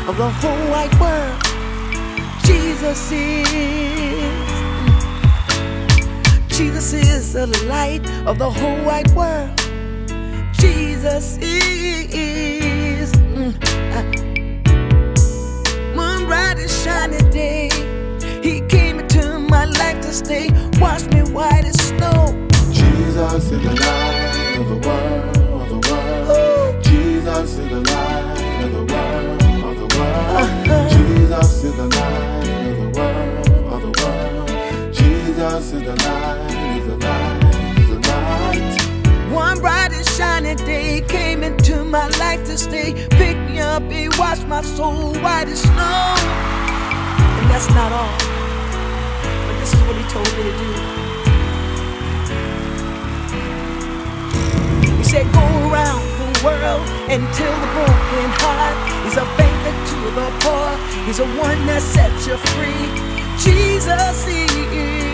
of the whole wide world. Jesus is. Jesus is the light of the whole wide world. Jesus is. One bright and shiny day, He came into my life to stay, wash me white as snow. Jesus is the light of the world, of the world. Ooh. Jesus is the light of the world, of the world. Jesus is the light of the world, of the world. Jesus is the light, is the light, is the light. One bright and shiny day came into my life to stay, picked me up, He washed my soul white as snow. And that's not all, but this is what He told me to do. He said, go around the world and tell the broken heart He's a banker to the poor, He's the one that sets you free. Jesus is.